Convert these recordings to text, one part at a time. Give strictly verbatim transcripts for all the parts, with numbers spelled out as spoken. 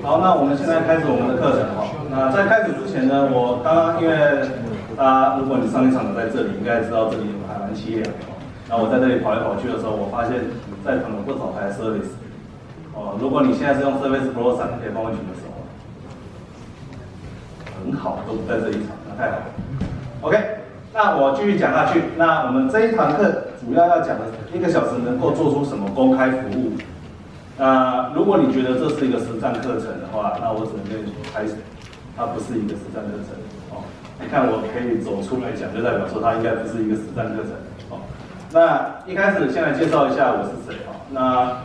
好，那我们现在开始我们的课程哈。那在开始之前呢，我刚刚因为大家如果你上一场在这里，应该知道这里还蛮凄凉的。然后我在这里跑来跑去的时候，我发现在场有不少台 Service。哦，如果你现在是用 Service Pro 三，可以帮我举个手。很好，都不在这一场，那太好了。OK， 那我继续讲下去。那我们这一堂课主要要讲的一个小时能够做出什么公开服务。那如果你觉得这是一个实战课程的话，那我只能跟你说，开始，它不是一个实战课程。哦，你看我可以走出来讲，就代表说它应该不是一个实战课程。哦，那一开始先来介绍一下我是谁。哦，那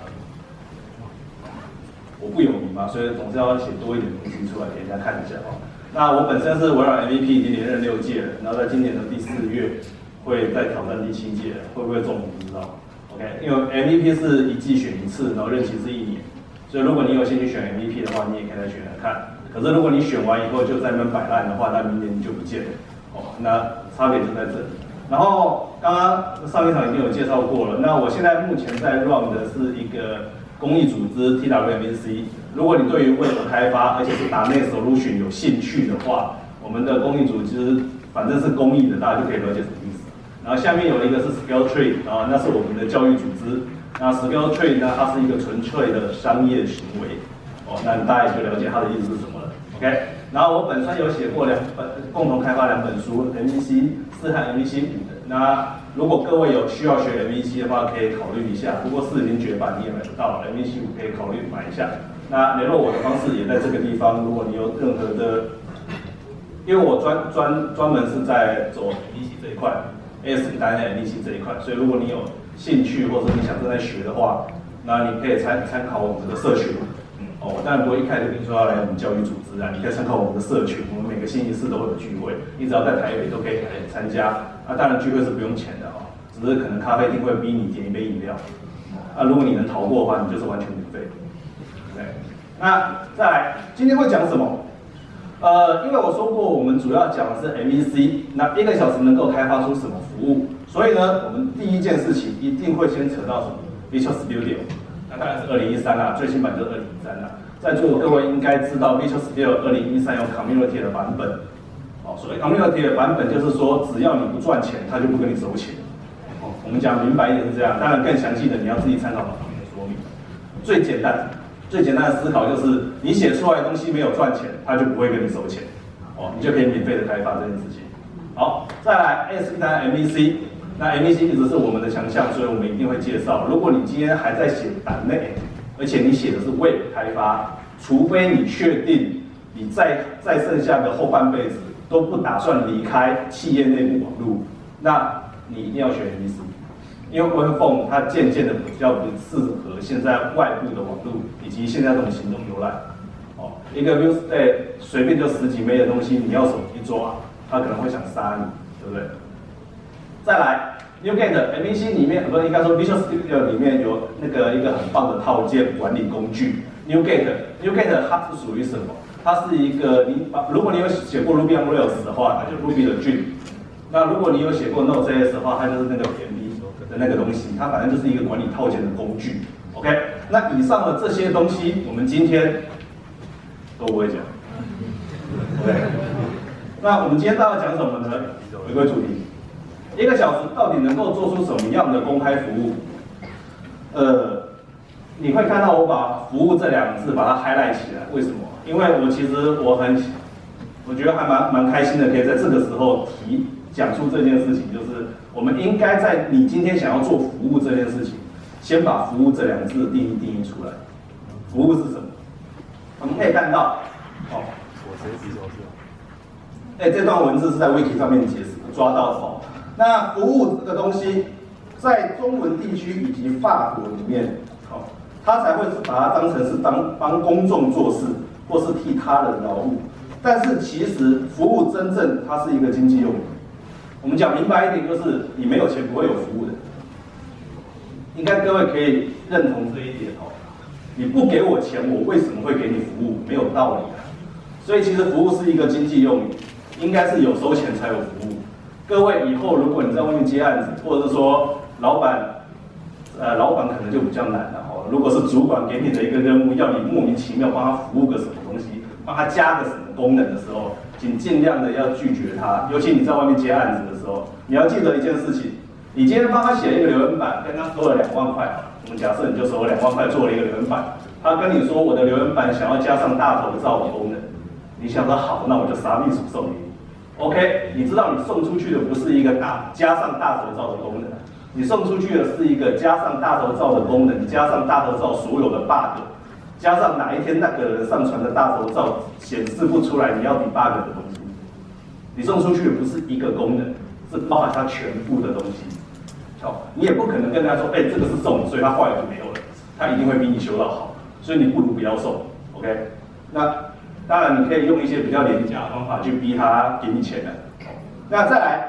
我不有名嘛，所以总是要写多一点东西出来给人家看一下。哦。那我本身是微软 M V P 已经连任六届了，然后在今年的第四月会再挑战第七届，会不会中我不知道。OK， 因为 M V P 是一季选一次，然后任期是一年，所以如果你有兴趣选 M V P 的话，你也可以来选来看。可是如果你选完以后就在那边摆烂的话，那明年你就不见了。哦，那差别就在这里。然后刚刚上一场已经有介绍过了，那我现在目前在 run 的是一个公益组织 T W M C。如果你对于 Web 开发，而且是打内 solution 有兴趣的话，我们的公益组织反正是公益的，大家就可以了解什么意思。然后下面有一个是 Skill Trade， 啊，那是我们的教育组织。那 Skill Trade 呢，它是一个纯粹的商业行为。哦，那大家也就了解它的意思是什么了。OK， 然后我本身有写过两本，共同开发两本书 ，M V C 四和 M V C 五的。那如果各位有需要学 M V C 的话，可以考虑一下。不过四已经绝版，你也买不到了 ，M V C 五可以考虑买一下。那联络我的方式也在这个地方。如果你有任何的，因为我专专专门是在走 M V C 这一块 ，A S 单 M V C 这一块，所以如果你有兴趣或者你想正在学的话，那你可以参参考我们的社群。嗯，哦，我当然不会一开始跟你说要来我们教育组织啊，你可以参考我们的社群，我们每个星期四都会有聚会，你只要在台北都可以来参加。那、啊、当然聚会是不用钱的哦，只是可能咖啡厅会逼你点一杯饮料。啊，如果你能逃过的话，你就是完全免费。对，那再来，今天会讲什么？呃，因为我说过，我们主要讲的是 M V C， 那一个小时能够开发出什么服务？所以呢，我们第一件事情一定会先扯到什么 Visual Studio， 那当然是二零一三啦，最新版就是二零一三啦。在座的各位应该知道 Visual Studio 二零一三有 Community 的版本。哦，所谓 Community 的版本就是说，只要你不赚钱，他就不跟你收钱。哦，我们讲明白一点是这样，当然更详细的你要自己参考旁边的说明。最简单。最简单的思考就是，你写出来的东西没有赚钱，他就不会跟你收钱，哦，你就可以免费的开发这件事情。好，再来 A S P 单 M V C， 那 M V C 一直是我们的强项，所以我们一定会介绍。如果你今天还在写档内，而且你写的是 Web 开发，除非你确定你再再剩下的后半辈子都不打算离开企业内部网络，那你一定要学 M V C。因为 Web Phone 它渐渐的比较不适合现在外部的网络以及现在这种行动浏览。哦，一个 View State 随便就十几 M B 的东西，你要手机抓，它可能会想杀你，对不对？再来 ，NuGet M V C 里面，不是应该说 Visual Studio 里面有那个一个很棒的套件管理工具 NuGet NuGet 它是属于什么？它是一个你把如果你有写过 Ruby on Rails 的话，它就是 Ruby 的菌。那如果你有写过 Node.js 的话，它就是那个 P M P 的那个东西，它反正就是一个管理套件的工具。OK， 那以上的这些东西，我们今天都不会讲。OK， 那我们今天到底要讲什么呢？回归主题，一个小时到底能够做出什么样的公开服务？呃，你会看到我把服务这两个字把它 highlight 起来，为什么？因为我其实我很，我觉得还蛮蛮开心的，可以在这个时候提讲出这件事情，就是我们应该在你今天想要做服务这件事情，先把服务这两个字的定义定义出来。服务是什么？我们可以看到，哦，我谁举手是？哎，这段文字是在 Wiki 上面解释抓到哦。那服务这个东西，在中文地区以及法国里面，哦，它才会是把它当成是当帮公众做事，或是替他人劳务。但是其实服务真正它是一个经济用语。我们讲明白一点，就是你没有钱不会有服务的。应该各位可以认同这一点哦。你不给我钱，我为什么会给你服务？没有道理啊。所以其实服务是一个经济用语，应该是有收钱才有服务。各位以后如果你在外面接案子，或者是说老板，呃，老板可能就比较难了哦。 如果是主管给你的一个任务，要你莫名其妙帮他服务个什么东西，帮他加个什么功能的时候，请尽量的要拒绝他。尤其你在外面接案子的时候，你要记得一件事情：你今天帮他写一个留言板，跟他收了两万块，我们假设你就收了两万块做了一个留言板，他跟你说我的留言板想要加上大头照的功能，你想说好，那我就杀秘书送给你。OK， 你知道你送出去的不是一个大加上大头照的功能，你送出去的是一个加上大头照的功能，加上大头照所有的 bug， 加上哪一天那个人上传的大头照显示不出来你要 debug 的东西。你送出去的不是一个功能，是包含它全部的东西。好，你也不可能跟他说，哎、欸，这个是送，所以它坏了就没有了，他一定会比你修到好，所以你不如不要送。OK， 那。当然，你可以用一些比较廉价的方法去逼他给你钱的。那再来，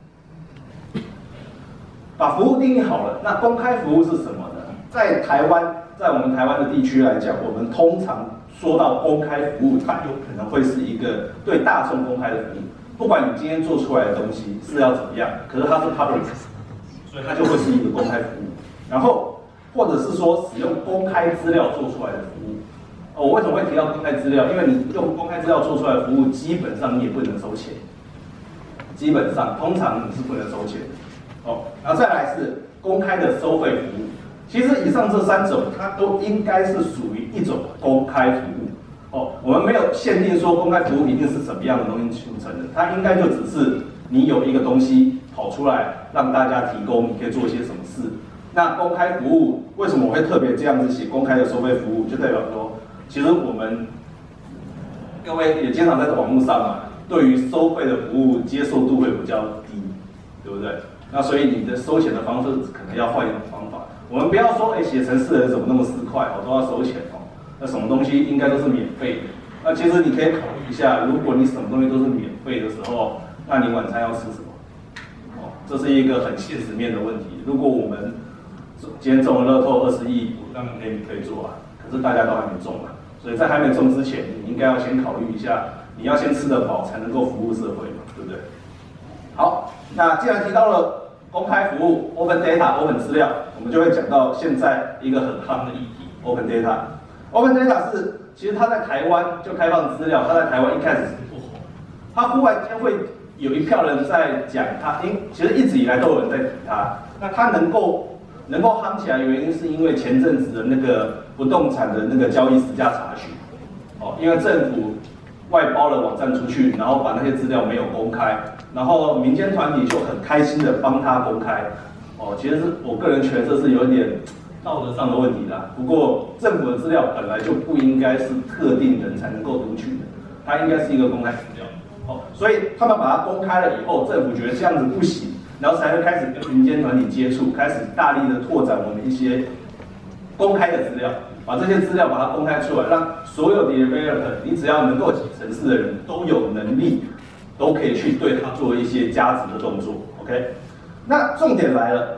把服务定义好了，那公开服务是什么呢？在台湾，在我们台湾的地区来讲，我们通常说到公开服务，它有可能会是一个对大众公开的服务。不管你今天做出来的东西是要怎么样，可是它是 public， 所以它就会是一个公开服务。然后，或者是说使用公开资料做出来的服务。哦，我为什么会提到公开资料？因为你用公开资料做出来的服务，基本上你也不能收钱。基本上，通常你是不能收钱的。哦，然后再来是公开的收费服务。其实以上这三种，它都应该是属于一种公开服务。哦，我们没有限定说公开服务一定是什么样的东西组成的，它应该就只是你有一个东西跑出来让大家提供，你可以做些什么事。那公开服务为什么我会特别这样子写公开的收费服务？就代表说。其实我们各位也经常在网络上嘛，对于收费的服务接受度会比较低，对不对？那所以你的收钱的方式可能要换一种方法。我们不要说，哎，写程式的人怎么那么四块哦，都要收钱哦。那什么东西应该都是免费的？那其实你可以考虑一下，如果你什么东西都是免费的时候，那你晚餐要吃什么？哦，这是一个很现实面的问题。如果我们今天中了乐透二十亿，当然可以可以做啊，可是大家都还没中嘛。所以在还没中之前，你应该要先考虑一下，你要先吃得饱才能够服务社会嘛，对不对？好，那既然提到了公开服务 （open data）、open 资料，我们就会讲到现在一个很夯的议题 （open data）。open data 是其实它在台湾就开放资料，它在台湾一开始是不红，它忽然间会有一票人在讲它，因其实一直以来都有人在提它，那它能够。能够夯起来的原因是因为前阵子的那个不动产的那个交易实价查询，哦，因为政府外包了网站出去，然后把那些资料没有公开，然后民间团体就很开心的帮他公开，哦，其实是我个人觉得这是有点道德上的问题啦。不过政府的资料本来就不应该是特定人才能够读取的，它应该是一个公开资料，哦，所以他们把它公开了以后，政府觉得这样子不行。然后才会开始跟民间团体接触，开始大力的拓展我们一些公开的资料，把这些资料把它公开出来，让所有的 developer， 你只要能够写程式的人都有能力，都可以去对它做一些加值的动作。OK， 那重点来了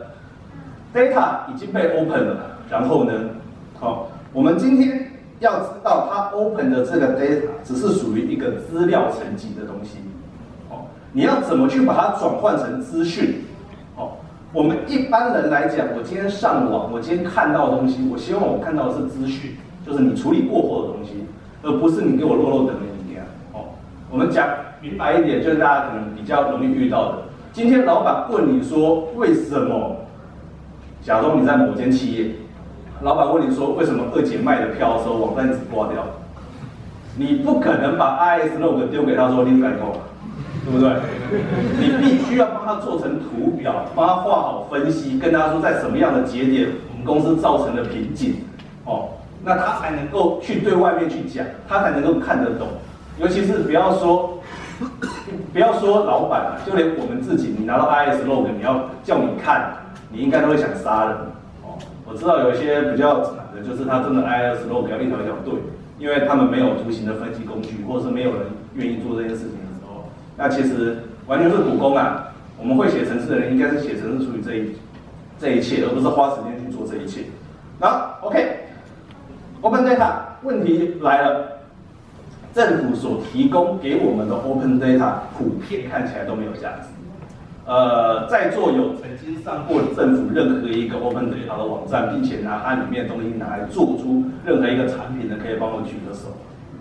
，data 已经被 open 了，然后呢，好，我们今天要知道它 open 的这个 data 只是属于一个资料层级的东西。你要怎么去把它转换成资讯？哦，我们一般人来讲，我今天上网，我今天看到的东西，我希望我看到的是资讯，就是你处理过后的东西，而不是你给我漏漏等的影片。哦，我们讲明白一点，就是大家可能比较容易遇到的。今天老板问你说，为什么？假装你在某间企业，老板问你说，为什么二姐卖的票的时候网站一直挂掉？你不可能把 I S log 丢给他说你改过。对不对？你必须要帮他做成图表，帮他画好分析，跟他说在什么样的节点我们公司造成的瓶颈，哦，那他才能够去对外面去讲，他才能够看得懂。尤其是不要说，不要说老板啊，就连我们自己，你拿到 I S log， 你要叫你看，你应该都会想杀人。哦，我知道有一些比较惨的，就是他真的 I S log 要一条一条对，因为他们没有图形的分析工具，或者是没有人愿意做这件事情。那其实完全是苦工啊！我们会写程式的人，应该是写程式处理这一这一切，而不是花时间去做这一切。然后 ，OK，Open Data 问题来了，政府所提供给我们的 Open Data 普遍看起来都没有价值。 呃，在座有曾经上过政府任何一个 Open Data 的网站，并且拿它里面的东西拿来做出任何一个产品的，可以帮我举个手。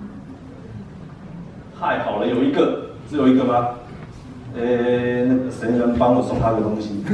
太好了，有一个，只有一个吗？呃，那个谁能帮我送他个东西？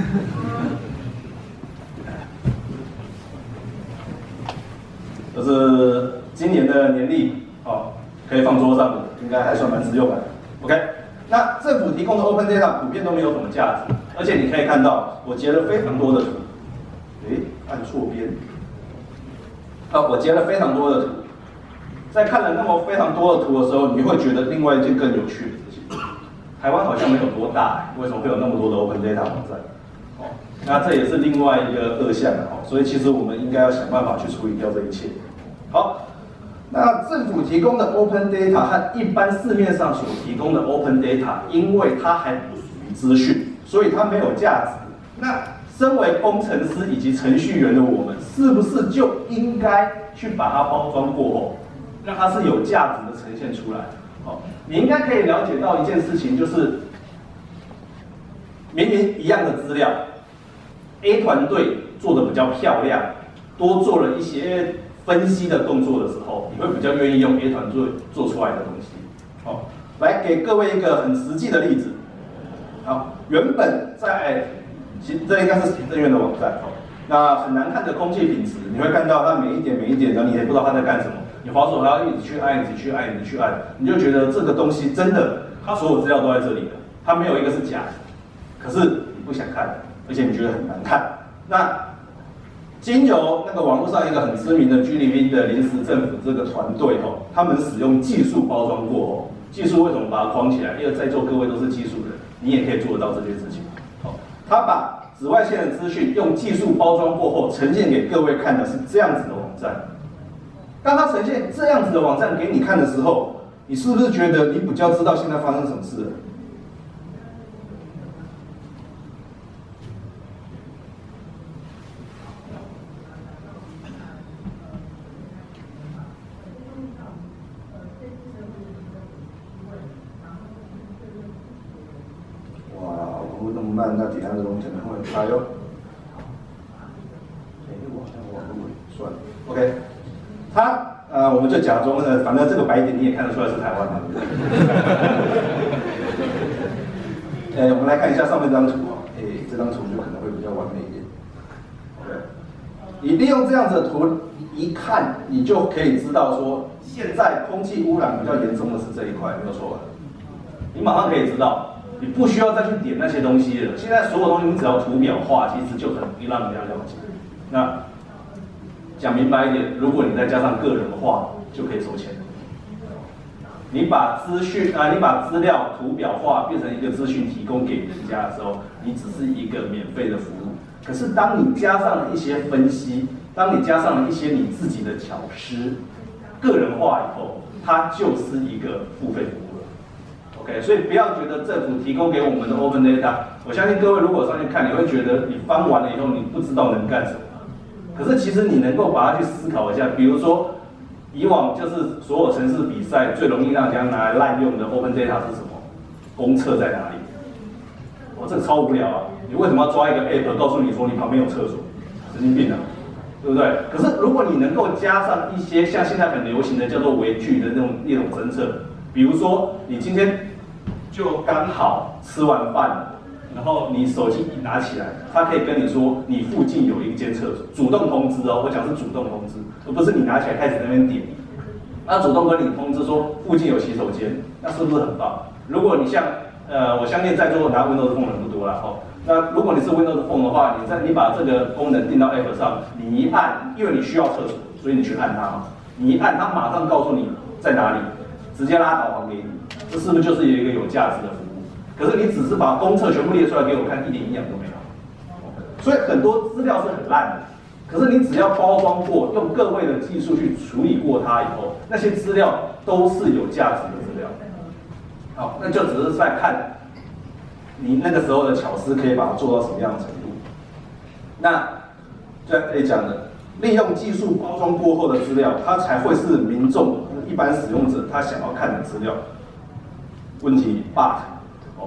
这是今年的年历，哦，可以放桌上的，应该还算蛮实用的。OK， 那政府提供的 Open Data 普遍都没有什么价值，而且你可以看到，我截了非常多的图，诶，按错边，啊，我截了非常多的图，在看了那么非常多的图的时候，你会觉得另外一件更有趣的事情，台湾好像没有多大，为什么会有那么多的 Open Data 网站？哦，那这也是另外一个恶象哦，所以其实我们应该要想办法去处理掉这一切。好。那政府提供的 Open Data 和一般市面上所提供的 Open Data， 因为它还不属于资讯，所以它没有价值。那身为工程师以及程序员的我们，是不是就应该去把它包装过后，让它是有价值的呈现出来？好，你应该可以了解到一件事情，就是明明一样的资料 ，A 团队做的比较漂亮，多做了一些分析的动作的时候，你会比较愿意用 A 团队做出来的东西。好，来给各位一个很实际的例子。好，原本在，其实这应该是行政院的网站。那很难看的空气品质，你会看到它每一点每一点，然后你也不知道它在干什么。你滑手还要一直去按，一直去按，一直去按，你就觉得这个东西真的，它所有资料都在这里的，它没有一个是假的。可是你不想看，而且你觉得很难看。那经由那个网络上一个很知名的 G 零 V 的临时政府这个团队哦，他们使用技术包装过后，技术为什么把它框起来？因为在座各位都是技术人，你也可以做得到这件事情。好，他把紫外线的资讯用技术包装过后，呈现给各位看的是这样子的网站。当他呈现这样子的网站给你看的时候，你是不是觉得你比较知道现在发生什么事了？慢，那底下的东西可能会开哦。哎，我好像网络算了 ，OK。它呃，我们就假装呃，反正这个白点你也看得出来是台湾嘛。哎，我们来看一下上面这张图哦。哎，这张图就可能会比较完美一点。OK， 你利用这样子的图一看，你就可以知道说，现在空气污染比较严重的是这一块，没有错吧？你马上可以知道。你不需要再去点那些东西了。现在所有东西你只要图表化，其实就很容易让人家了解。那讲明白一点，如果你再加上个人化，就可以收钱。你把资讯啊，你把资料图表化变成一个资讯提供给人家的时候，你只是一个免费的服务。可是当你加上了一些分析，当你加上了一些你自己的巧思，个人化以后，它就是一个付费服务。OK， 所以不要觉得政府提供给我们的 Open Data， 我相信各位如果上去看，你会觉得你翻完了以后你不知道能干什么。可是其实你能够把它去思考一下，比如说以往就是所有城市比赛最容易让人家拿来滥用的 Open Data 是什么？公厕在哪里？哇，这个超无聊啊！你为什么要抓一个 App 告诉你说你旁边有厕所？神经病啊，对不对？可是如果你能够加上一些像现在很流行的叫做微距的那种那种侦测，比如说你今天就刚好吃完饭了，然后你手机一拿起来，它可以跟你说你附近有一间厕所，主动通知哦，我讲是主动通知，而不是你拿起来开始在那边点，它主动跟你通知说附近有洗手间，那是不是很棒？如果你像呃，我相信在座拿 Windows Phone 的人不多啦哦，那如果你是 Windows Phone 的话，你在你把这个功能定到 App 上，你一按，因为你需要厕所，所以你去按它嘛，你一按它马上告诉你在哪里，直接拉导航给你。这是不是就是一个有价值的服务？可是你只是把公厕全部列出来给我看，一点营养都没有。所以很多资料是很烂的，可是你只要包装过，用各位的技术去处理过它以后，那些资料都是有价值的资料。好，那就只是在看你那个时候的巧思可以把它做到什么样的程度。那就可以讲的，利用技术包装过后的资料，它才会是民众一般使用者他想要看的资料。问题 ，but 哦，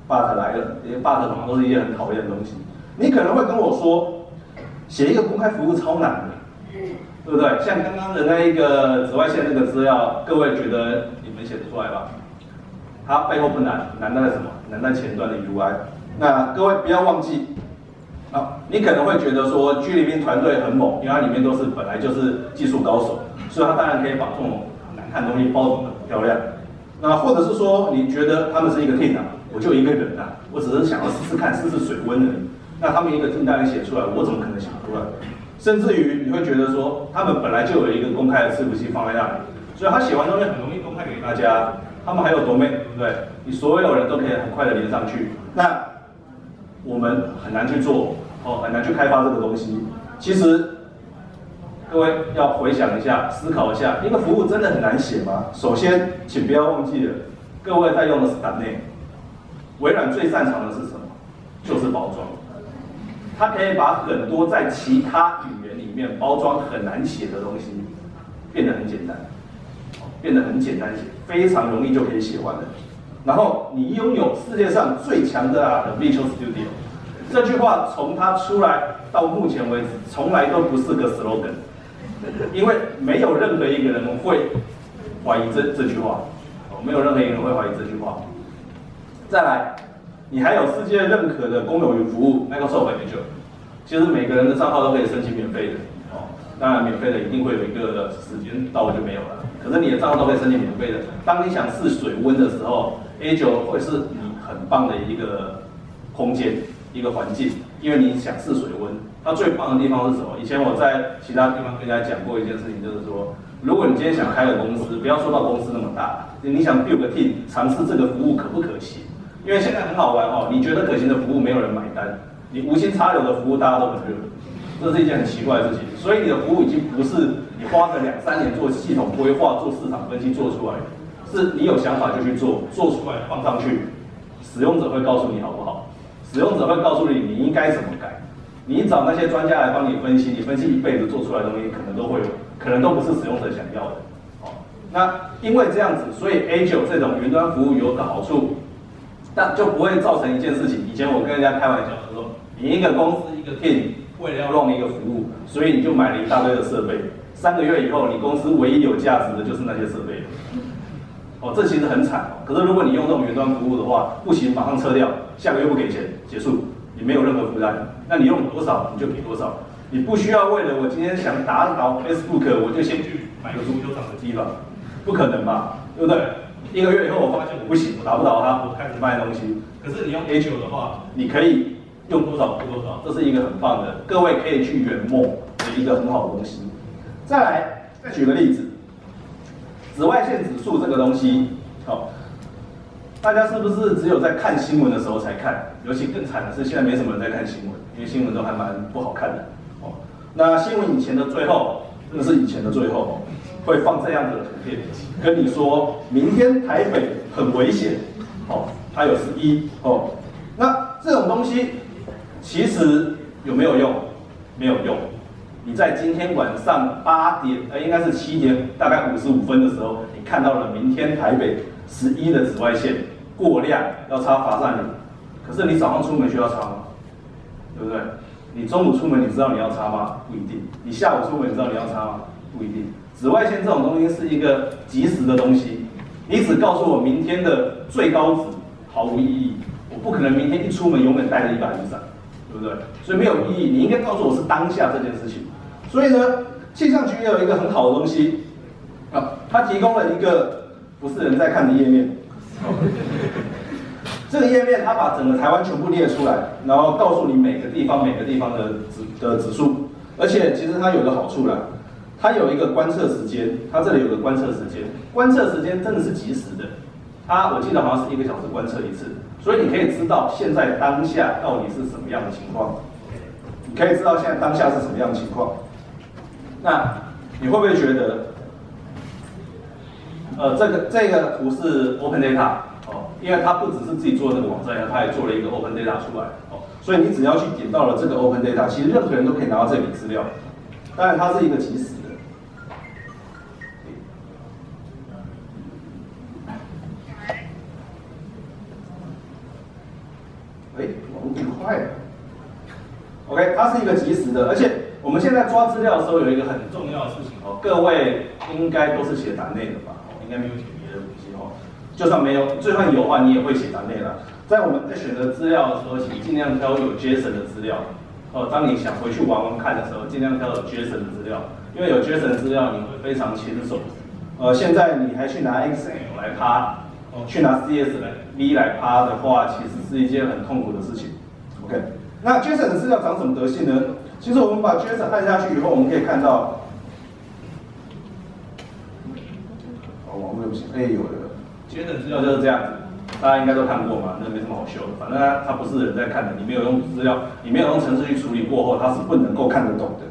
but 来了，这些 but 通常都是一些很讨厌的东西。你可能会跟我说，写一个公开服务超难的，对不对？像刚刚的那一个紫外线那个资料，各位觉得你们写得出来吧？它背后不难，难在什么？难在前端的 U I。那各位不要忘记，啊，你可能会觉得说 G 里面团队很猛，因为它里面都是本来就是技术高手，所以它当然可以把这种难看的东西包装得很漂亮。那或者是说，你觉得他们是一个 team 啊，我就一个人啊，我只是想要试试看，试试水温而已。那他们一个 team 单写出来，我怎么可能写不出来？甚至于你会觉得说，他们本来就有一个公开的伺服器放在那里，所以他写完东西很容易公开给大家。他们还有 domain， 对不对？你所有人都可以很快的连上去。那我们很难去做，哦，很难去开发这个东西。其实，各位要回想一下，思考一下，一个服务真的很难写吗？首先，请不要忘记了，各位在用的是 .dot net， 微软最擅长的是什么？就是包装。它可以把很多在其他语言里面包装很难写的东西，变得很简单，变得很简单写，非常容易就可以写完了。然后你拥有世界上最强大的 Visual Studio， 这句话从它出来到目前为止，从来都不是个 slogan， 因为没有任何一个人会怀疑这这句话，没有任何一个人会怀疑这句话。再来，你还有世界认可的公有云服务 Microsoft Azure， 其实每个人的账号都可以申请免费的哦，当然免费的一定会有一个时间到了就没有了。可是你的账号都可以申请免费的。当你想试水温的时候 ，Azure 会是你很棒的一个空间、一个环境，因为你想试水温。它最棒的地方是什么？以前我在其他地方跟大家讲过一件事情，就是说，如果你今天想开个公司，不要说到公司那么大，你想 build 个 team， 尝试这个服务可不可行？因为现在很好玩哦，你觉得可行的服务没有人买单，你无心插柳的服务大家都很热，这是一件很奇怪的事情。所以你的服务已经不是你花个两三年做系统规划、做市场分析做出来，是你有想法就去做，做出来放上去，使用者会告诉你好不好？使用者会告诉你你应该怎么改。你找那些专家来帮你分析，你分析一辈子做出来的东西，可能都会有，可能都不是使用者想要的。哦，那因为这样子，所以 Azure 这种云端服务有个好处，但就不会造成一件事情。以前我跟人家开玩笑说，你一个公司一个 team 为了要弄一个服务，所以你就买了一大堆的设备，三个月以后，你公司唯一有价值的就是那些设备。哦，这其实很惨哦。可是如果你用这种云端服务的话，不行，马上撤掉，下个月不给钱，结束。你没有任何负担，那你用多少你就给多少，你不需要为了我今天想打倒 Facebook， 我就先去买个足球场的机吧，不可能嘛，对不对？一个月以后我发现我不行，我打不倒它，我开始卖东西。可是你用 Azure 的话，你可以用多少付多少，这是一个很棒的，各位可以去圆梦的一个很好的东西。再来，再举个例子，紫外线指数这个东西，好。大家是不是只有在看新闻的时候才看？尤其更惨的是，现在没什么人在看新闻，因为新闻都还蛮不好看的。哦，那新闻以前的最后，真的是以前的最后，会放这样子的图片，跟你说明天台北很危险。哦，它有十一哦。那这种东西其实有没有用？没有用。你在今天晚上八点，呃，应该是七点，大概五十五分的时候，你看到了明天台北十一的紫外线。过量要擦防晒乳，可是你早上出门需要擦吗？对不对？你中午出门你知道你要擦吗？不一定。你下午出门你知道你要擦吗？不一定。紫外线这种东西是一个即时的东西，你只告诉我明天的最高值毫无意义，我不可能明天一出门永远带着一把雨伞，对不对？所以没有意义。你应该告诉我是当下这件事情。所以呢，气象局也有一个很好的东西啊，它提供了一个不是人在看的页面。这个页面它把整个台湾全部列出来，然后告诉你每个地方每个地方的指的指数，而且其实它有个好处啦，它有一个观测时间，它这里有个观测时间，观测时间真的是即时的，它我记得好像是一个小时观测一次，所以你可以知道现在当下到底是什么样的情况，你可以知道现在当下是什么样的情况。那你会不会觉得？呃，这个这个图是 Open Data 哦，因为它不只是自己做的那个网站，它也做了一个 Open Data 出来哦，所以你只要去点到了这个 Open Data， 其实任何人都可以拿到这笔资料。当然，它是一个即时的。 快。OK， 它是一个即时的，而且我们现在抓资料的时候有一个很重要的事情哦，各位应该都是写档内的吧？哦，应该没有写别的东西哦。就算没有，就算有的话，你也会写档内啦。在我们在选择资料的时候，请尽量挑有 JSON 的资料。哦，当你想回去玩玩看的时候，尽量挑有 JSON 的资料，因为有 JSON 的资料你会非常轻松。呃，现在你还去拿 X M L 来趴，哦，去拿 C S 来 V 来趴的话，其实是一件很痛苦的事情。OK。那 JSON 的资料长什么德性呢？其实我们把 JSON 按下去以后，我们可以看到，哦，网络不行，哎，有的 JSON 资料就是这样子，大家应该都看过嘛，那没什么好修的，反正它它不是人在看的，你没有用资料，你没有用程式去处理过后，它是不能够看得懂的。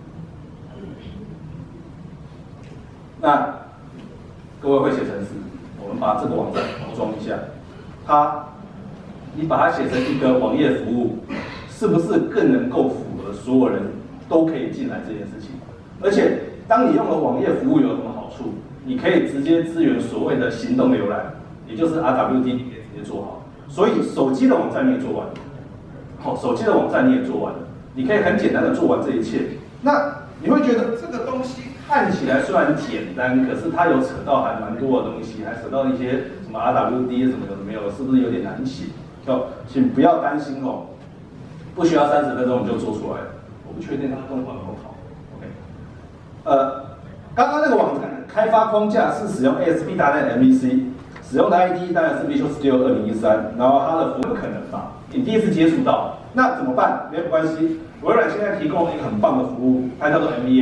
那各位会写程式，我们把这个网站包装一下，它，你把它写成一个网页服务。是不是更能够符合所有人都可以进来这件事情？而且，当你用了网页服务有什么好处？你可以直接支援所谓的行动浏览，也就是 R W D 你可以直接做好。所以手机的网站你也做完了，好，手机的网站你也做完了，你可以很简单的做完这一切。那你会觉得这个东西看起来虽然简单，可是它有扯到还蛮多的东西，还扯到一些什么 R W D 什么有的没有，是不是有点难写？就请不要担心哦。不需要三十分钟你就做出来了，我不确定它动画好不好。OK， 呃，刚刚那个网站开发框架是使用 A S P 大 net M V C， 使用的 I D E 当然是 Visual Studio 二零一三，然后它的服务不可能吧？你第一次接触到，那怎么办？没有关系，微软现在提供了一个很棒的服务，它叫做 M V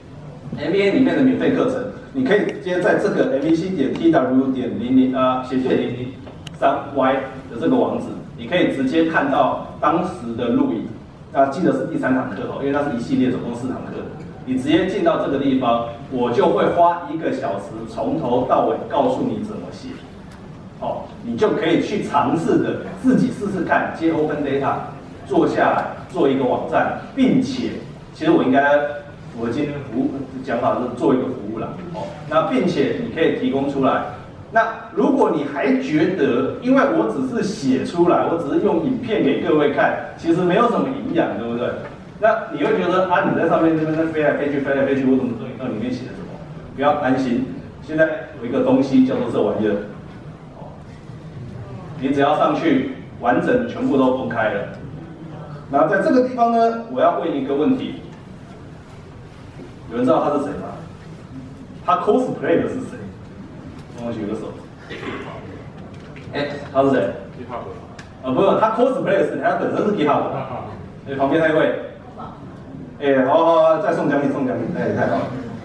A。M V A 里面的免费课程，你可以直接在这个 M V C 点 T W 点零零啊斜线零零三 Y 的这个网址。你可以直接看到当时的录影，啊，记得是第三堂课哦，因为它是一系列总共四堂课。你直接进到这个地方，我就会花一个小时从头到尾告诉你怎么写，哦，你就可以去尝试的自己试试看，接 Open Data 做下来做一个网站，并且，其实我应该我今天服务讲法是做一个服务啦，哦，那并且你可以提供出来。那如果你还觉得，因为我只是写出来，我只是用影片给各位看，其实没有什么营养，对不对？那你会觉得啊，你在上面这边在飞来飞去，飞来飞去，我怎么知道你到里面写的什么？不要担心，现在有一个东西叫做这玩意儿，哦，你只要上去，完整全部都公开了。那在这个地方呢，我要问一个问题，有人知道他是谁吗？他 cosplay 的是谁？帮我举个手。哎、欸，他是谁 ？GitHub。啊，不是，他 cosplay 的是谁？他本身是 GitHub。哎，旁边那一位。哎、欸，好好好，再送奖品，送奖品，哎、欸，太好了。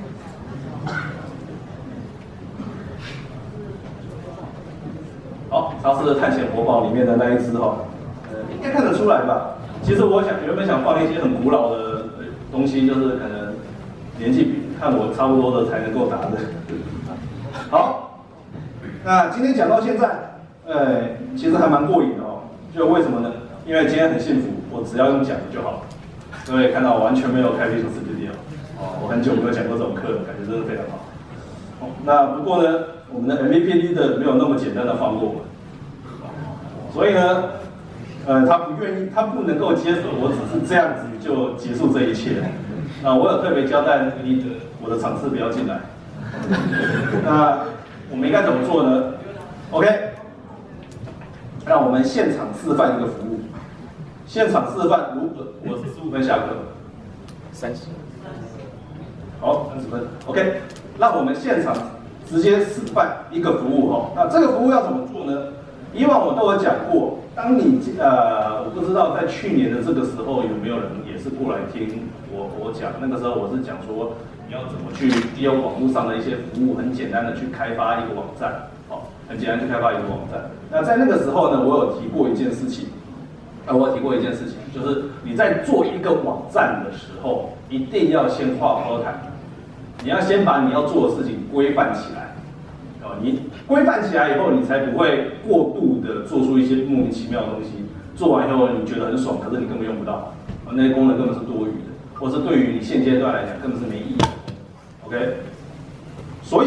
好，他是《探险活宝》里面的那一只哈，呃，应该看得出来吧？其实我想原本想放一些很古老的东西，就是可能年纪比看我差不多的才能够答的。好，那今天讲到现在，呃，其实还蛮过瘾的哦。就为什么呢？因为今天很幸福，我只要用讲的就好了。各位看到我完全没有开 Visual Studio，哦，我很久没有讲过这种课了，感觉真的非常好。哦，那不过呢，我们的 M V P leader 没有那么简单的放过我们，所以呢。呃，他不愿意，他不能够接受我只是这样子就结束这一切。那我有特别交代你的我的场次不要进来。那我们应该怎么做呢 ？OK， 让我们现场示范一个服务。现场示范，如果我是十五分下课， 三十。 好，三十分。OK， 让我们现场直接示范一个服务哈。那这个服务要怎么做呢？以往我都有讲过。当你呃，我不知道在去年的这个时候有没有人也是过来听我我讲，那个时候我是讲说你要怎么去利用网络上的一些服务，很简单的去开发一个网站，好、哦，很简单去开发一个网站。那在那个时候呢，我有提过一件事情，呃，我有提过一件事情，就是你在做一个网站的时候，一定要先画包台，你要先把你要做的事情规范起来。哦，你规范起来以后，你才不会过度的做出一些莫名其妙的东西。做完以后，你觉得很爽，可是你根本用不到，那些功能根本是多余的，或是对于你现阶段来讲根本是没意义的。OK， 所以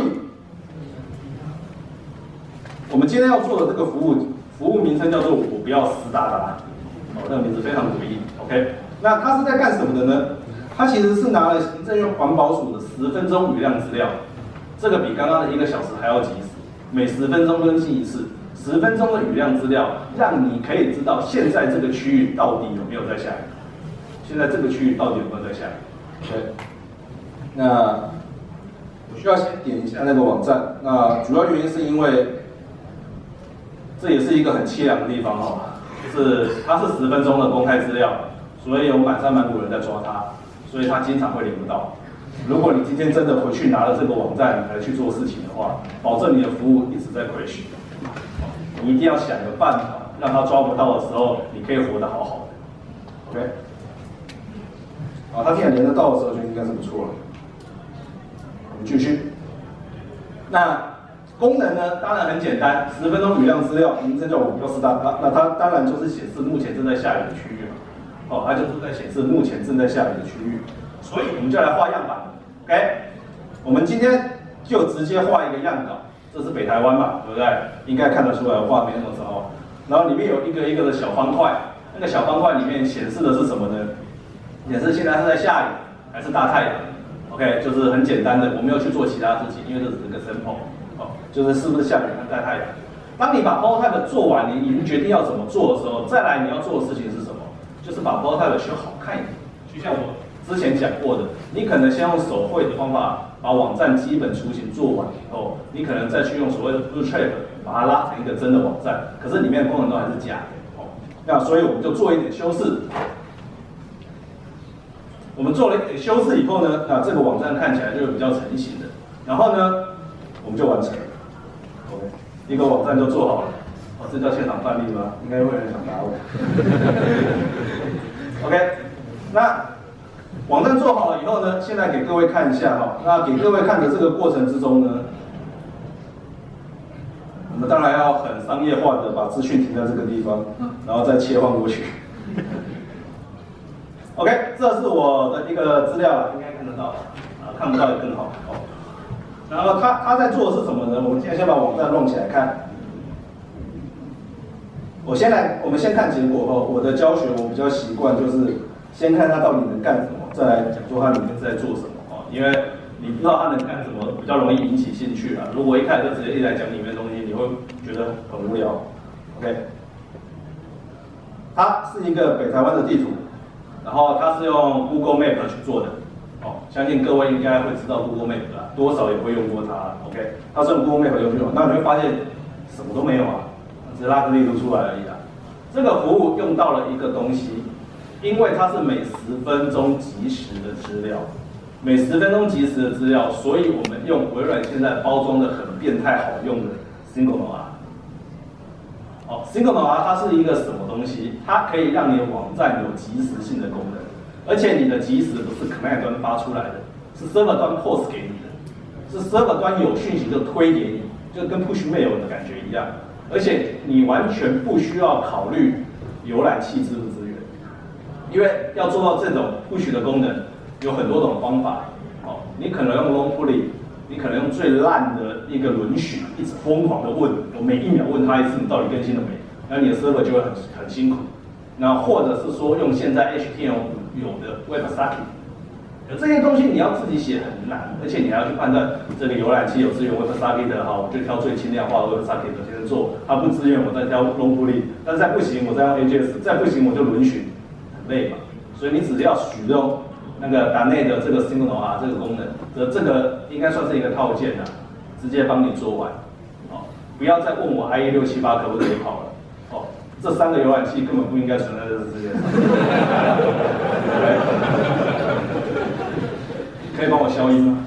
我们今天要做的这个服务，服务名称叫做“我不要湿哒哒”。 哦，那个名字非常诡异。OK， 那它是在干什么的呢？它其实是拿了行政院环保署的十分钟雨量资料，这个比刚刚的一个小时还要及时，每十分钟更新一次，十分钟的雨量资料，让你可以知道现在这个区域到底有没有在下雨，现在这个区域到底有没有在下雨。OK， 那我需要先点一下那个网站，那主要原因是因为这也是一个很凄凉的地方哈，就是它是十分钟的公开资料，所以有满山满谷人在抓它。所以他经常会连不到。如果你今天真的回去拿了这个网站来去做事情的话，保证你的服务一直在 crash。你一定要想个办法，让他抓不到的时候，你可以活得好好的。OK， 好，他既然连得到的时候，就应该是不错了。我们继续。那功能呢，当然很简单，十分钟雨量资料，名称叫我标示大，那它当然就是显示目前正在下雨的区域嘛。哦，它就是在显示目前正在下雨的区域，所以我们就来画样板。OK， 我们今天就直接画一个样稿，这是北台湾嘛，对不对？应该看得出来，我画没那么糟。然后里面有一个一个的小方块，那个小方块里面显示的是什么呢？显示现在是在下雨还是大太阳。OK， 就是很简单的，我没有去做其他事情，因为这只是个 sample。哦，就是是不是下雨还是大太阳。当你把 prototype 做完，你已经决定要怎么做的时候，再来你要做的事情是什么？就是把 prototype 修好看一点，就像我之前讲过的，你可能先用手绘的方法把网站基本雏形做完以后，你可能再去用所谓的 Bootstrap 把它拉成一个真的网站，可是里面的功能都还是假的。哦，那所以我们就做一点修饰。我们做了一点修饰以后呢，那这个网站看起来就比较成型的。然后呢，我们就完成了。OK， 一个网站就做好了。哦，这叫现场范例吗？应该会有人想打我。OK， 那网站做好了以后呢，现在给各位看一下哈。那给各位看的这个过程之中呢，我们当然要很商业化的把资讯停在这个地方，然后再切换过去。OK， 这是我的一个资料了，应该看得到，啊，看不到也更好。哦，然后他他在做的是什么呢？我们现在先把网站弄起来看。我先来，我们先看结果后，我的教学我比较习惯就是先看它到底能干什么，再来讲说它里面在做什么哦。因为你不知道它能干什么，比较容易引起兴趣啊。如果一开始就直接一来讲里面的东西，你会觉得很无聊。OK， 它是一个北台湾的地图，然后它是用 Google Map 去做的。哦，相信各位应该会知道 Google Map 啦，多少也会用过它。OK， 它是用 Google Map 用去用，那你会发现什么都没有啊。只是拉个地图出来而已啊。这个服务用到了一个东西，因为它是每十分钟即时的资料，每十分钟即时的资料，所以我们用微软现在包装的很变态好用的 SingleNoir。哦 ，SingleNoir 它是一个什么东西？它可以让你的网站有即时性的功能，而且你的即时不是 command 端发出来的，是 server 端 post 给你的，是 server 端有讯息就推给你，就跟 push mail 的感觉一样。而且你完全不需要考虑浏览器支不支援，因为要做到这种 push 的功能，有很多种方法。哦，你可能用 long pulling， 你可能用最烂的一个轮许，一直疯狂的问，我每一秒问他一次，你到底更新了没？然后你的 server 就会很很辛苦。那或者是说用现在 H T M L 有的 WebSocket。这些东西你要自己写很难，而且你还要去判断这个浏览器有支援 WebSocket 的，好，我就挑最轻量化的 WebSocket 先做，它不支援我再挑 long pulling， 但是再不行我再用 A J S， 再不行我就轮询，很累嘛。所以你只要使用那个打内的这个 SingleNoir 这个功能，这这个应该算是一个套件啦，直接帮你做完，哦，不要再问我 I E 六七八可不可以跑了，哦，这三个浏览器根本不应该存在这个世界上。可以帮我消音吗？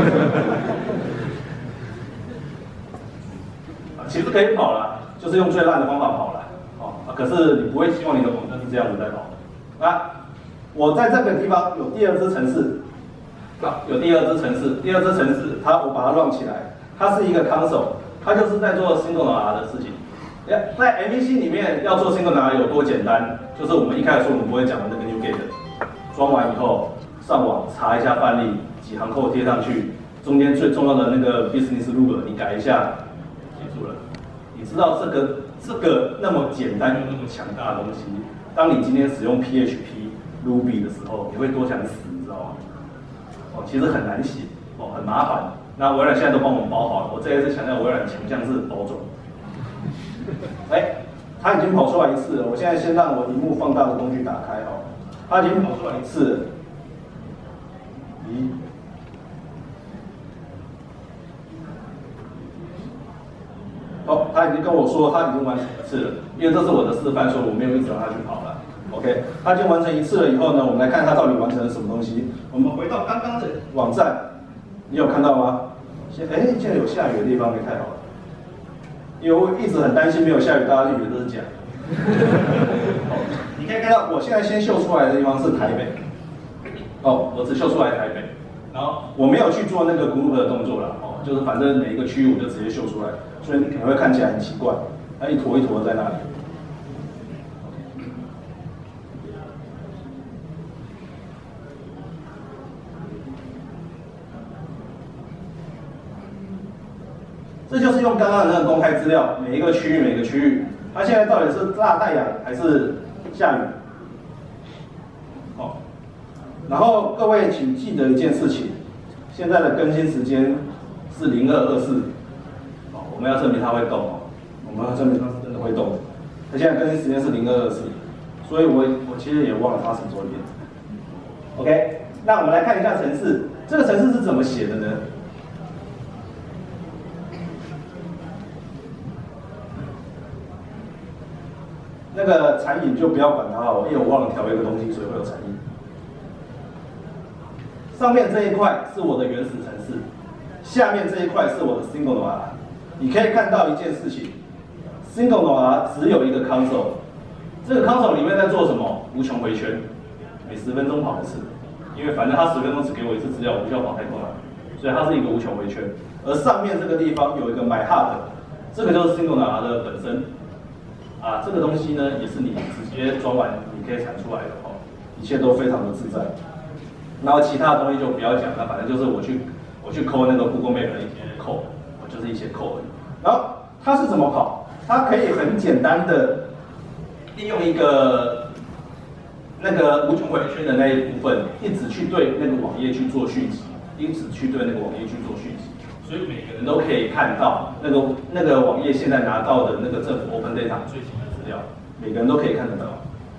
其实可以跑了，就是用最烂的方法跑了。哦，可是你不会希望你的网站是这样子在跑的。那我在这个地方有第二支程式，啊，有第二支程式，第二支程式它我把它 run 起来，它是一个 console， 它就是在做 SingleNoir 的事情。在 M V C 里面要做 SingleNoir 有多简单？就是我们一开始说我们不会讲的那个 NuGet， 装完以后。上网查一下范例，几行扣贴上去，中间最重要的那个 business rule 你改一下，结束了。你知道这个这个那么简单又那么强大的东西， 当你今天使用 P H P Ruby 的时候，你会多想死，你知道吗？哦，其实很难写，哦，很麻烦。那微软现在都帮我们包好了。我这一次强调微软强项是包装。哎，它已经跑出来一次了。我现在先让我萤幕放大的工具打开哈，它已经跑出来一次了。咦？哦，他已经跟我说他已经完成一次了，因为这是我的示范，所以我没有一直让他去跑了。OK， 他已经完成一次了以后呢，我们来看他到底完成了什么东西。我们回到刚刚的网站，你有看到吗？现哎，现在有下雨的地方，也太好了。因为我一直很担心没有下雨，大家就以为这是假。你可以看到，我现在先秀出来的地方是台北。哦，我只秀出来台北，然后我没有去做那个 group 的动作了。哦，就是反正每一个区域我就直接秀出来，所以你可能会看起来很奇怪，它一坨一坨在那里。这就是用刚刚的那个公开资料，每一个区域每一个区域，它现在到底是大太阳还是下雨？哦，然后各位请记得一件事情，现在的更新时间是零二二四，哦，我们要证明它会动哦，我们要证明它是真的会动。它现在更新时间是零二二四，所以我我其实也忘了发什么作业。OK， 那我们来看一下程式，这个程式是怎么写的呢？那个残影就不要管它哦，因为我忘了调一个东西，所以会有残影。上面这一块是我的原始程式，下面这一块是我的 SingleNode。你可以看到一件事情 ，SingleNode 只有一个 console， 这个 console 里面在做什么？无穷回圈，每十分钟跑一次，因为反正它十分钟只给我一次资料，我不需要跑太快，所以它是一个无穷回圈。而上面这个地方有一个 MyHub， 这个就是 SingleNode 的本身。啊，这个东西呢，也是你直接装完，你可以产出来的哦，一切都非常的自在。然后其他的东西就不要讲了，反正就是我去我去抠那个 Google Map 的一些扣，我就是一些扣而已。然后它是怎么跑？它可以很简单的利用一个那个无穷回圈的那一部分，一直去对那个网页去做讯息，一直去对那个网页去做讯息。所以每个人都可以看到那个那个网页现在拿到的那个政府 Open Data 最新的资料，每个人都可以看得到。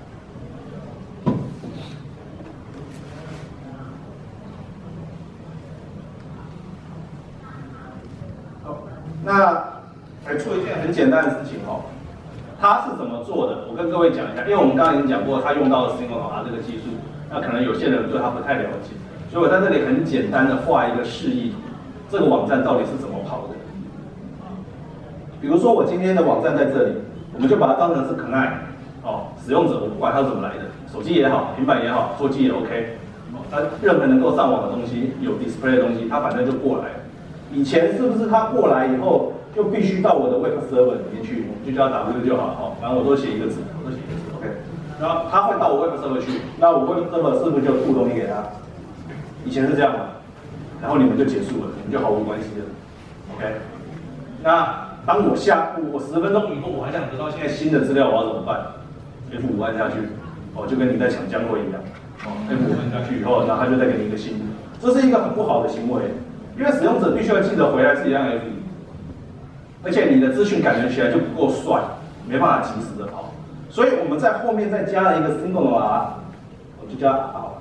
好，那还做一件很简单的事情哦，它是怎么做的？我跟各位讲一下，因为我们刚刚已经讲过，它用到了 SingleNode 这个技术，那可能有些人对它不太了解，所以我在这里很简单的画一个示意图。这个网站到底是怎么跑的？比如说我今天的网站在这里，我们就把它当成是 Connect， 哦，使用者我不管它怎么来的，手机也好，平板也好，座机也 OK， 哦，它任何能够上网的东西，有 display 的东西，它反正就过来了。以前是不是它过来以后就必须到我的 Web Server 里面去，就叫 W 就好，哦，反正我都写一个字，我都写一个字 ，OK， 然后它会到我 Web Server 去，那我 Web Server 是不是就吐东西给它？以前是这样嘛？然后你们就结束了，你们就毫无关系了 ，OK？ 那当我下我十分钟以后，我还想得到现在新的资料，我要怎么办 ？F 五按下去，哦，就跟你在抢浆果一样，哦 ，F 五按下去以后，然后他就再给你一个新的，这是一个很不好的行为，因为使用者必须要记得回来自己按 F 五，而且你的资讯感觉起来就不够帅，没办法及时的跑，所以我们在后面再加了一个 SingleNode， 我就加 R。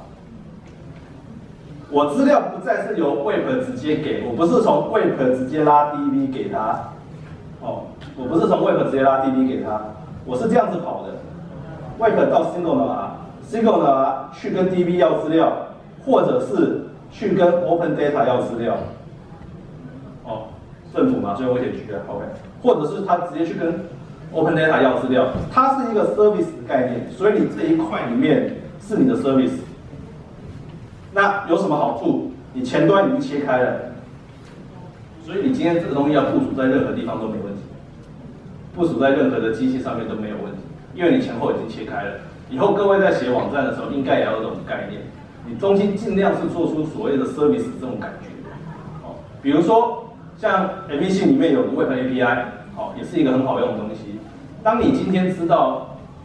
我资料不再是由 Web 直接给，我不是从 Web 直接拉 D B 给他，哦，我不是从 Web 直接拉 D B 给他，我是这样子跑的 ，Web 到 SingleNode，SingleNode 去跟 D B 要资料，或者是去跟 Open Data 要资料，哦，政府嘛，所以我写 G 啊 ，OK， 或者是他直接去跟 Open Data 要资料，它是一个 service 的概念，所以你这一块里面是你的 service。那有什么好处？你前端已经切开了，所以你今天这个东西要部署在任何地方都没问题，部署在任何的机器上面都没有问题，因为你前后已经切开了。以后各位在写网站的时候，应该也要有这种概念，你中间尽量是做出所谓的 service 这种感觉。哦，比如说像 M V C 里面有 Web A P I， 哦，也是一个很好用的东西。当你今天知道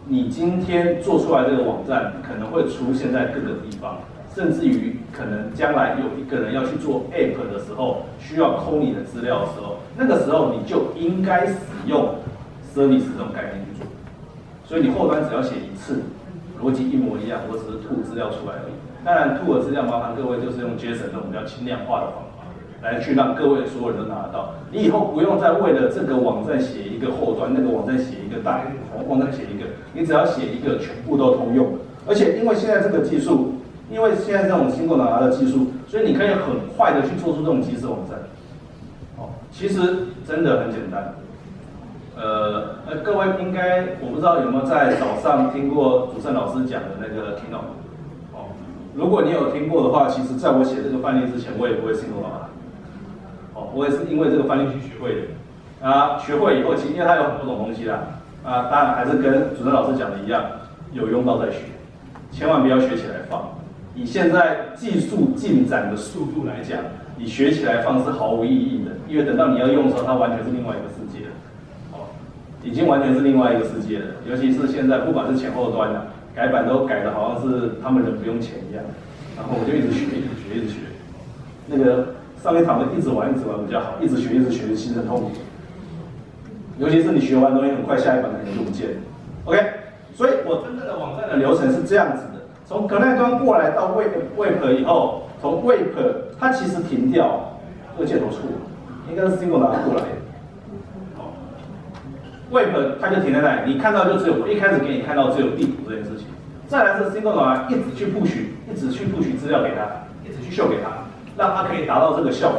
你今天做出来这个网站可能会出现在各个地方，甚至于可能将来有一个人要去做 App 的时候，需要抠你的资料的时候，那个时候你就应该使用 service 这种概念去做。所以你后端只要写一次，逻辑一模一样，我只是吐资料出来而已。当然吐的资料麻烦各位就是用 JSON 这种比较轻量化的方法，来去让各位所有人都拿得到。你以后不用再为了这个网站写一个后端，那个网站写一个大网站写一个，你只要写一个，全部都通用。而且因为现在这个技术，因为现在这种新共拿的技术，所以你可以很快的去做出这种即时网站。哦，其实真的很简单。呃，呃，各位应该我不知道有没有在早上听过主持人老师讲的那个 keynote。哦，如果你有听过的话，其实在我写这个范例之前，我也不会新共拿。哦，我也是因为这个范例去学会的。啊，学会以后，其实因为它有很多种东西啦。啊，当然还是跟主持人老师讲的一样，有用到再学，千万不要学起来放。以现在技术进展的速度来讲，你学起来放是毫无意义的，因为等到你要用的时候，它完全是另外一个世界了。哦，已经完全是另外一个世界了。尤其是现在，不管是前后端的改版都改的好像是他们人不用钱一样，然后我就一直学，一直学，一直学。那个上一堂的一直玩，一直玩比较好，一直学，一直学，其实很痛苦。尤其是你学完东西，很快下一版可能就不见了。OK， 所以我真正的网站的流程是这样子的：从 Connect 端过来到 Web Web 以后，从 Web 它其实停掉，这个箭头错了，应该是 Single 拿过来的。好 ，Web 它就停在那里，你看到就只有我一开始给你看到只有地图这件事情。再来是 Single 拿一直去 push， 一直去 push 资料给他，一直去秀给他，让他可以达到这个效果。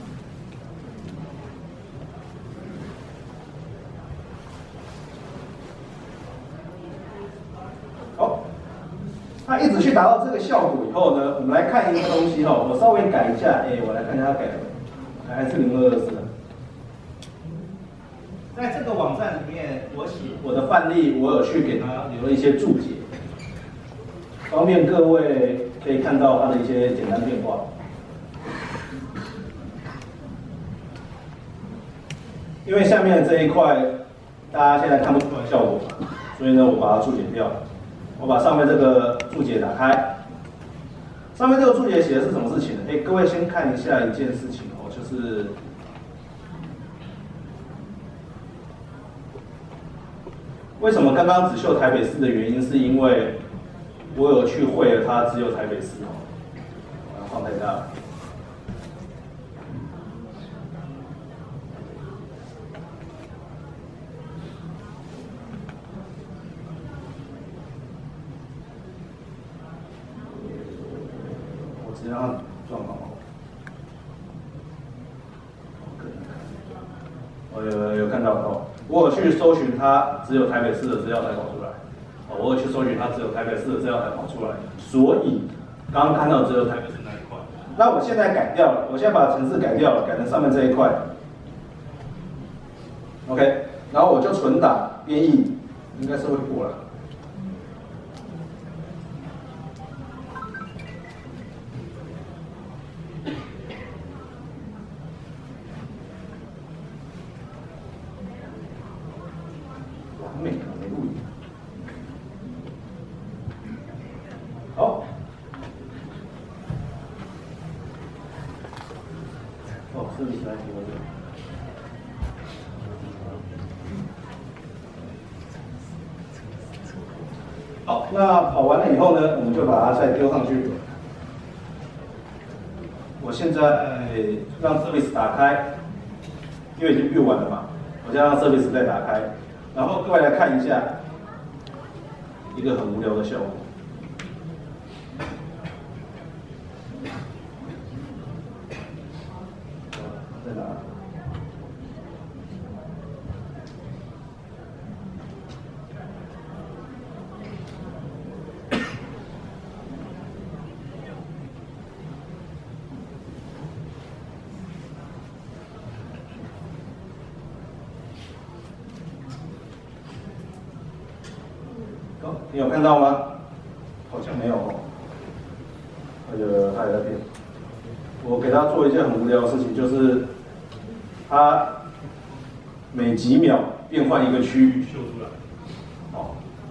它一直去达到这个效果以后呢，我们来看一个东西哈，我稍微改一下，哎，我来看一下它改的，还是零二二四。在这个网站里面，我写我的范例，我有去给它留了一些注解，方便各位可以看到它的一些简单变化。因为下面这一块大家现在看不出来效果，所以呢，我把它注解掉。我把上面这个注解打开，上面这个注解写的是什么事情呢？哎，各位先看一下一件事情哦，就是为什么刚刚只秀台北市的原因，是因为我有去会了它只有台北市哦，把它放太大了。让它状况好，我有有看到哦，我有去搜寻它只有台北市的资料才跑出来，哦，我有去搜寻它只有台北市的资料才跑出来，所以刚刚看到只有台北市那一块。那我现在改掉了，我现在把程式改掉了，改成上面这一块 ，OK， 然后我就存档编译，应该是会过了。没没录影。好。哦，是你来提问的。好，那跑完了以后呢，我们就把它再丢上去。我现在让 service 打开，因为已经 build 完了嘛，我再让 service 再打开。然后各位来看一下一个很无聊的效果。在哪？你有看到吗？好像没有哦。那个它也在变。我给他做一件很无聊的事情，就是它每几秒变换一个区域秀出来。哦，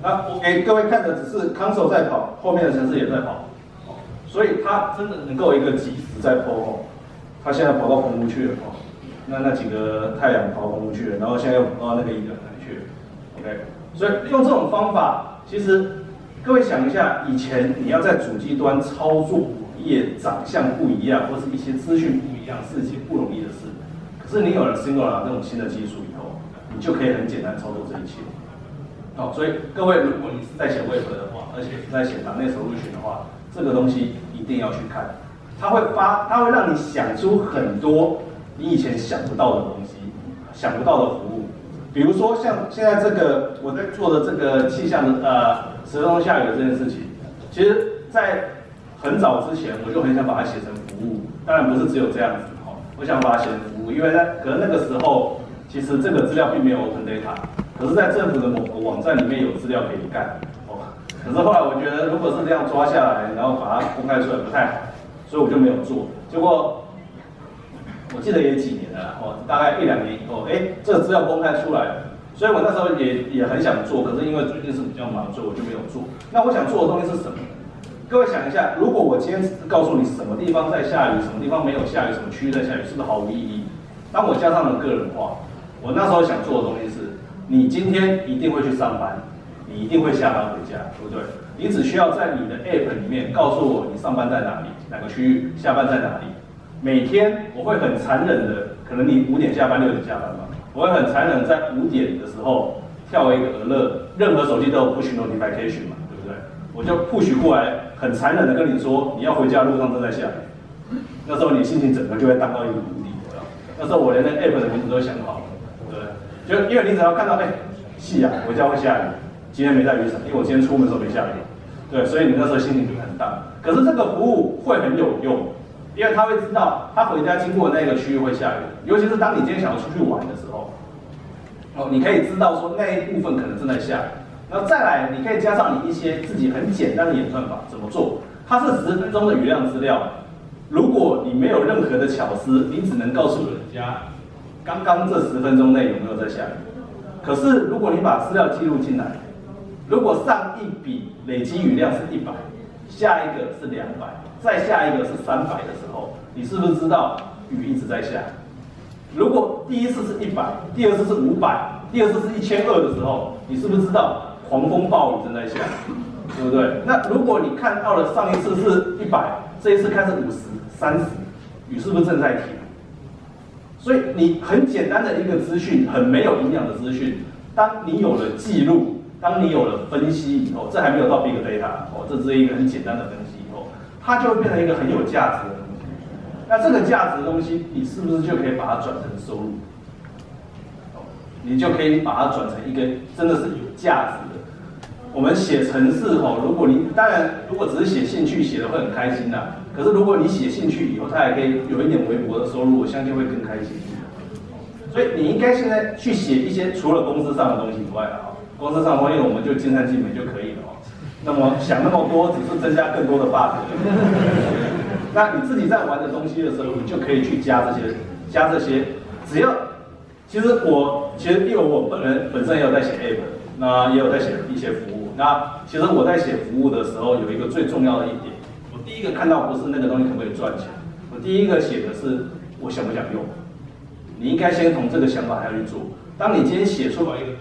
那我给各位看的只是 console 在跑，后面的程式也在跑，所以它真的能够一个几时在跑哦，它现在跑到澎湖去了哦，那那几个太阳跑到澎湖去了，然后现在又跑到那个宜兰来去了 ，OK， 所以用这种方法，其实各位想一下，以前你要在主机端操作网页长相不一样，或是一些资讯不一样，是一件不容易的事。可是你有了 Singular 这种新的技术以后，你就可以很简单操作这一切。好，所以各位，如果你是在写 Web 的话，而且是在写档内 solution 的话，这个东西一定要去看，它会发，它会让你想出很多你以前想不到的东西，想不到的服务。比如说像现在这个我在做的这个气象的呃十分钟下雨的这件事情，其实在很早之前我就很想把它写成服务，当然不是只有这样子哈，我想把它写成服务，因为在可能那个时候其实这个资料并没有 open data。可是，在政府的某个网站里面有资料可以干，哦。可是后来我觉得，如果是这样抓下来，然后把它公开出来不太好，所以我就没有做。结果我记得也几年了，哦，大概一两年以后，哎，这个资料公开出来了，所以我那时候也也很想做，可是因为最近是比较忙，所以我就没有做。那我想做的东西是什么？各位想一下，如果我今天只是告诉你什么地方在下雨，什么地方没有下雨，什么区域在下雨，是不是毫无意义？当我加上了个人化，我那时候想做的东西是。你今天一定会去上班，你一定会下班回家，对不对？你只需要在你的 App 里面告诉我你上班在哪里，哪个区域，下班在哪里。每天我会很残忍的，可能你五点下班，六点下班嘛，我会很残忍在五点的时候跳一个俄勒，任何手机都有 push notification 嘛，对不对？我就 push 过来，很残忍的跟你说，你要回家路上正在下雨。那时候你心情整个就会荡到一个谷底，那时候我连那 App 的名字都想好了。就因为你只要看到，哎、欸，夕阳，回家会下雨，今天没带雨伞，因为我今天出门的时候没下雨，对，所以你那时候心情就很荡。可是这个服务会很有用，因为他会知道他回家经过的那个区域会下雨，尤其是当你今天想要出去玩的时候，哦，你可以知道说那一部分可能正在下雨，然后再来，你可以加上你一些自己很简单的演算法，怎么做？它是十分钟的语量资料，如果你没有任何的巧思，你只能告诉人家。刚刚这十分钟内有没有在下雨？可是如果你把资料记录进来，如果上一笔累积雨量是一百，下一个是两百，再下一个是三百的时候，你是不是知道雨一直在下？如果第一次是一百，第二次是五百，第二次是一千二的时候，你是不是知道狂风暴雨正在下？对不对？那如果你看到了上一次是一百，这一次看是五十、三十，雨是不是正在停？所以你很简单的一个资讯，很没有营养的资讯，当你有了记录，当你有了分析以后，这还没有到 big data 哦，这只是一个很简单的分析以后，它就会变成一个很有价值的东西。那这个价值的东西，你是不是就可以把它转成收入？你就可以把它转成一个真的是有价值的。我们写程式哦，如果你当然如果只是写兴趣，写的会很开心呐。可是如果你写兴趣以后，它还可以有一点微薄的收入，我相信会更开心。所以你应该现在去写一些除了公司上的东西以外啊，公司上的东西我们就尽善尽美就可以了哦。那么想那么多，只是增加更多的 bug。那你自己在玩的东西的时候，你就可以去加这些，加这些，只要其实我其实因为我本人本身也有在写 app， 那也有在写一些服务。那其实我在写服务的时候，有一个最重要的一点。第一个看到不是那个东西可不可以赚钱，我第一个写的是我想不想用。你应该先从这个想法下去做。当你今天写出来一个，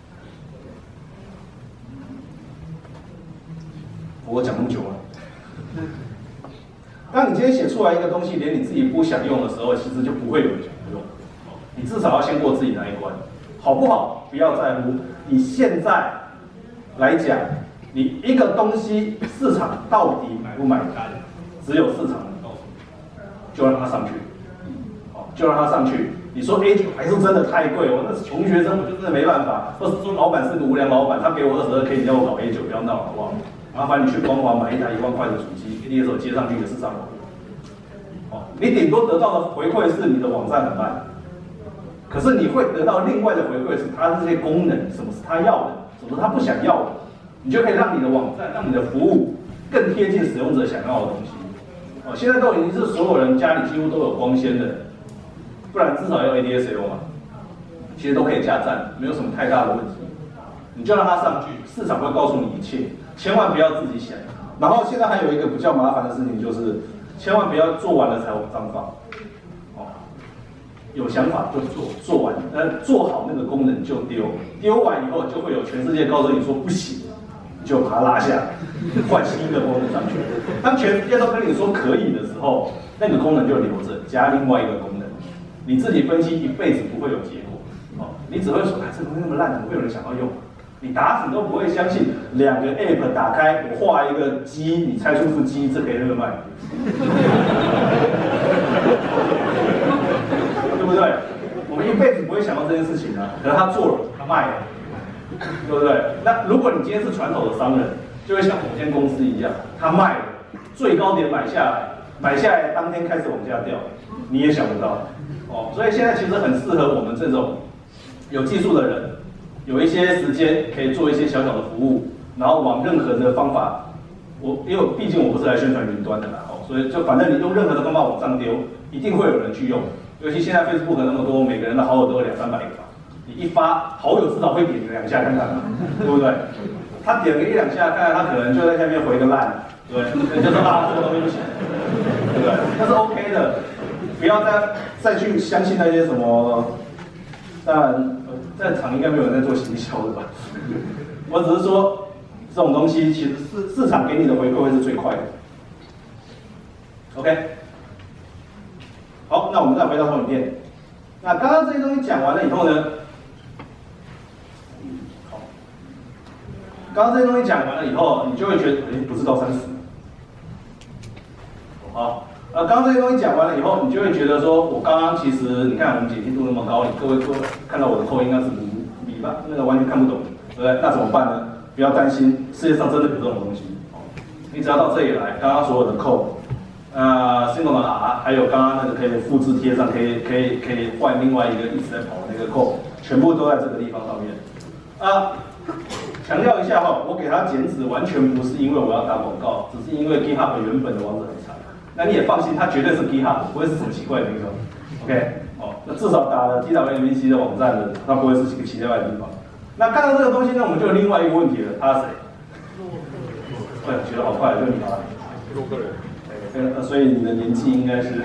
我讲那么久了。当你今天写出来一个东西，连你自己不想用的时候，其实就不会有人想用。你至少要先过自己那一关，好不好？不要在乎。你现在来讲。你一个东西市场到底买不买单，只有市场能告诉你，就让它上去，好，就让它上去。你说 A 九还是真的太贵，我那是穷学生，我就真的没办法。或是说老板是个无良老板，他给我二十二 K， 你叫我搞 A 九，不要闹好不好？麻烦你去光华买一台一万块的主机，第一手接上去也是上网。哦，你顶多得到的回馈是你的网站很慢，可是你会得到另外的回馈是它这些功能，什么是他要的，什么是他不想要的。你就可以让你的网站、让你的服务更贴近使用者想要的东西。哦，现在都已经是所有人家里几乎都有光纤的，不然至少要 A D S L 嘛，其实都可以加站，没有什么太大的问题。 你就让它上去，市场会告诉你一切，千万不要自己想。然后现在还有一个比较麻烦的事情，就是千万不要做完了才往上放，哦，有想法就做，做完呃做好那个功能就丢，丢完以后就会有全世界告诉你说不行，你就把它拉下来，换新的功能上去。当全世界都跟你说可以的时候，那个功能就留着，加另外一个功能，你自己分析一辈子不会有结果，哦，你只会说啊这个东西那么烂，怎么会有人想要用？你打死都不会相信，两个 app 打开，我画一个鸡，你猜出是鸡，这可以热卖，对不对？我们一辈子不会想到这件事情啊，可是他做了，他卖了，对不对？那如果你今天是传统的商人，就会像某间公司一样，他卖了，最高点买下来，买下来当天开始往下掉，你也想不到，哦，所以现在其实很适合我们这种有技术的人。有一些时间可以做一些小小的服务，然后往任何的方法，我因为毕竟我不是来宣传云端的啦，哦，所以就反正你用任何的方法往上丢，一定会有人去用。尤其现在 Facebook 那么多，每个人的好友都有两三百个吧，你一发，好友至少会点个两下看看嘛，对不对？他点个一两下，看看他可能就在下面回个烂，对，人家说啊这个东西不行，对不对？那是 OK 的，不要再再去相信那些什么，当然。在场应该没有人在做行销的吧？我只是说，这种东西其实市市场给你的回馈会是最快的。OK， 好，那我们再回到投影片。那刚刚这些东西讲完了以后呢？好，刚刚这些东西讲完了以后，你就会觉得，哎，不是到三十。好。呃，刚刚这些东西讲完了以后，你就会觉得说，我刚刚其实你看我们解析度那么高，你各位各位看到我的扣应该是米米吧，那个完全看不懂，对不对？那怎么办呢？不要担心，世界上真的有这种东西。哦，你只要到这里来，刚刚所有的扣，呃 ，single 的 R， 还有刚刚那个可以复制贴上，可以可以可以换另外一个一直在跑的那个扣，全部都在这个地方上面。啊，强调一下哈，我给它减脂完全不是因为我要打广告，只是因为 GitHub 原本的网址很长。那你也放心，它绝对是 GitHub， 不会是什么奇怪的地方。OK， 哦，那至少打了 T W M V C 的网站的，它不会是一个奇怪的地方。那看到这个东西呢，我们就有另外一个问题了，他是谁？对，学得好快，就你了。洛克人。对，所以你的年纪应该是。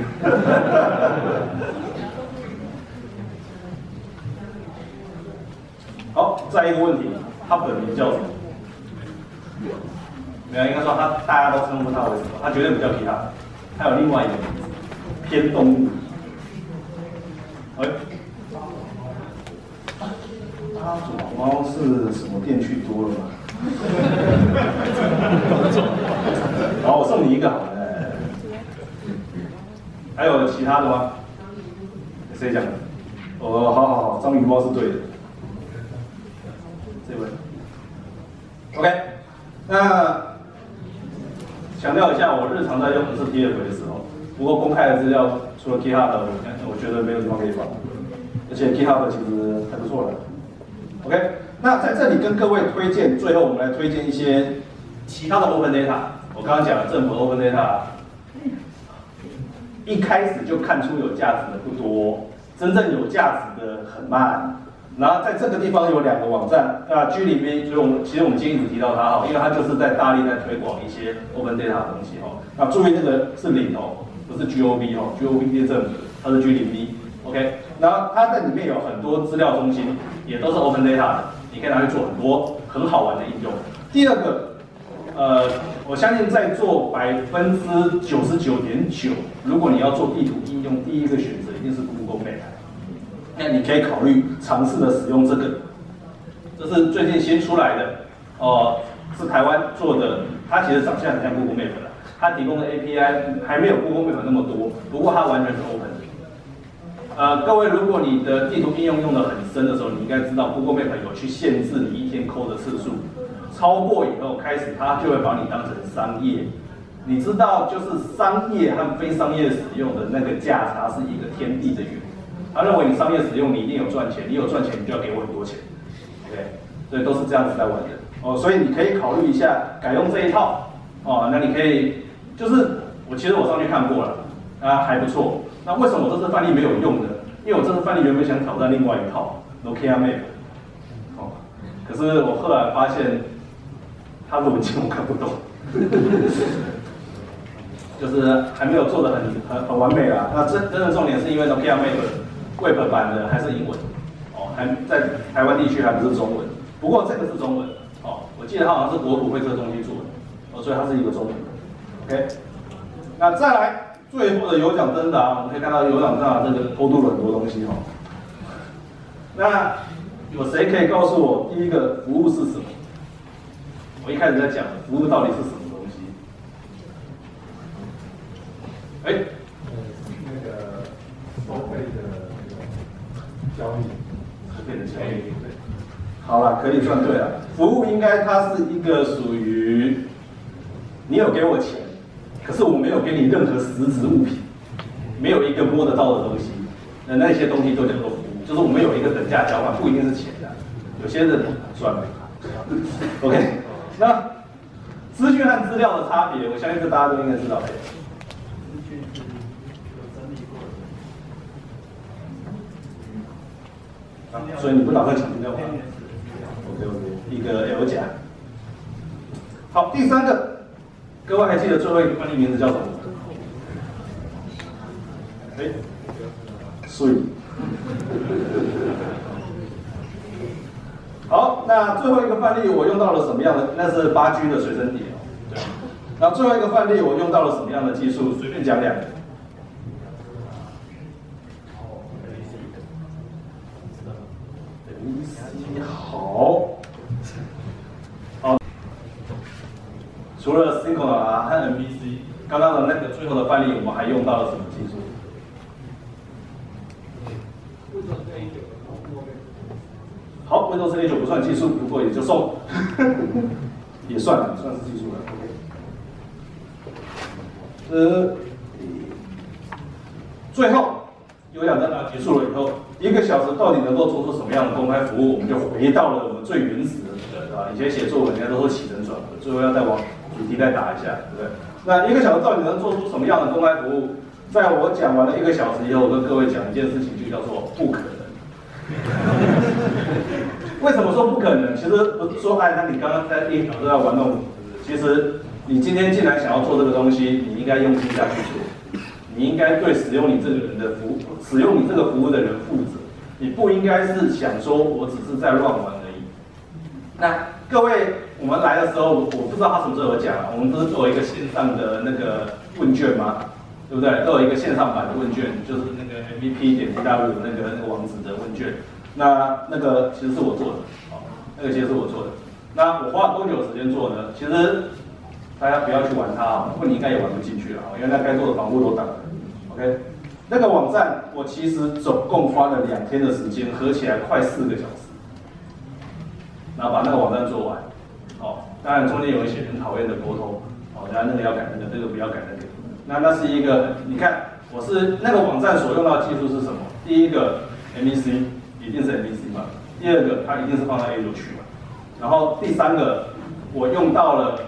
好，再一个问题，他本名叫什么？没有，应该说他大家都称呼他为什么？他绝对不叫 GitHub， 他有另外一个名字，偏东路。哎，他左猫是什么店去多了吗？好，我送你一个好了。还有其他的吗？谁讲的？哦，好好好，章鱼猫是对的。这位 ，OK， 那。强调一下，我日常在用的是 T F 的时候，不过公开的资料除了 GitHub， 我我觉得没有地方可以放，而且 GitHub 其实还不错了。OK， 那在这里跟各位推荐，最后我们来推荐一些其他的 Open Data。我刚刚讲了政府 Open Data， 一开始就看出有价值的不多，真正有价值的很慢。然后在这个地方有两个网站，那 G 零 V， 所以我们其实我们今天一直提到它哈，因为它就是在大力在推广一些 Open Data 的东西哈。那注意这个是零哦，不是 G O V 哦 ，G O V 是政府的，它是 G 零 V。OK， 然后它在里面有很多资料中心，也都是 Open Data 的，你可以拿去做很多很好玩的应用。第二个，呃，我相信在做百分之九十九点九，如果你要做地图应用，第一个选择一定是 Google Map。那你可以考虑尝试的使用这个，这是最近新出来的，哦、呃，是台湾做的，它其实长相很像 Google Map 的，它提供的 A P I 还没有 Google Map 那么多，不过它完全是 open 的。呃，各位，如果你的地图应用用得很深的时候，你应该知道 Google Map 有去限制你一天扣的次数，超过以后开始它就会把你当成商业。你知道，就是商业和非商业使用的那个价差是一个天地的远。他认为你商业使用，你一定有赚钱，你有赚钱，你就要给我很多钱 ，OK， 所以都是这样子在玩的哦。所以你可以考虑一下改用这一套哦。那你可以，就是我其实我上去看过了，啊还不错。那为什么我这次范例没有用呢？因为我这次范例原本想挑战另外一套 Nokia Map， 哦， 可是我后来发现它的文件我看不懂，就是还没有做的很很很完美啦。那真真的重点是因为 Nokia Mate Web 版的还是英文，哦，还在台湾地区还不是中文。不过这个是中文，哦，我记得它好像是国土会这个东西做的，哦，所以它是一个中文的。OK， 那再来最后的有奖征答，我们可以看到有奖征答这个偷渡了很多东西哈。那有谁可以告诉我第一个服务是什么？我一开始在讲服务到底是什么东西？哎， 那个收费的交易， 收费的交易，对。好了，可以算对了。服务应该它是一个属于你有给我钱，可是我没有给你任何实质物品，没有一个摸得到的东西，那那些东西都叫做服务，就是我们有一个等价交换，不一定是钱的，有些人算了。OK， 那资讯和资料的差别，我相信这大家都应该知道。 资讯是有整理过的， 啊，所以你不打算抢资料吗 ？OK OK， 一个 L 甲。好，第三个，各位还记得最后一个范例名字叫什么？哎，所以。好，那最后一个范例我用到了什么样的？那是八 G 的随身碟哦。对。然后最后一个范例我用到了什么样的技术？随便讲两个。好。好。除了 Synchrona 和 M V C， 刚刚的那个最后的范例，我们还用到了什么技术？好，Windows 十点九不算技术，不过也就送，也算了，算是技术了。OK， 呃，最后有奖征答结束了以后，一个小时到底能够做出什么样的公开服务？我们就回到了我们最原始的，对吧？以前写作文人家都是起承转合，最后要再往主题再打一下，对不对？那一个小时到底能做出什么样的公开服务？在我讲完了一个小时以后，我跟各位讲一件事情，就叫做不可能。为什么说不可能？其实不是说，哎，那你刚刚在一小时在玩弄，其实你今天既然想要做这个东西，你应该用心下去做，你应该对使用你这个人的服务，使用你这个服务的人负责，你不应该是想说我只是在乱玩而已。那各位，我们来的时候，我不知道他什么时候有讲啊，我们不是做一个线上的那个问卷吗？对不对？都有一个线上版的问卷，就是那个 M V P 点 T W 那个那个网址的问卷。那那个其实是我做的，哦，那个其实是我做的。那我花了多久时间做呢？其实大家不要去玩它啊，不过你应该也玩不进去了，因为那该做的防护都挡了。OK， 那个网站我其实总共花了两天的时间，合起来快四个小时，然后把那个网站做完。哦，当然中间有一些很讨厌的沟通，哦，然后那个要改那个，这个不要改那个。那那是一个，你看我是那个网站所用到的技术是什么？第一个 M V C。一定是 M V C 嘛，第二个它一定是放在 A 六去嘛，然后第三个我用到了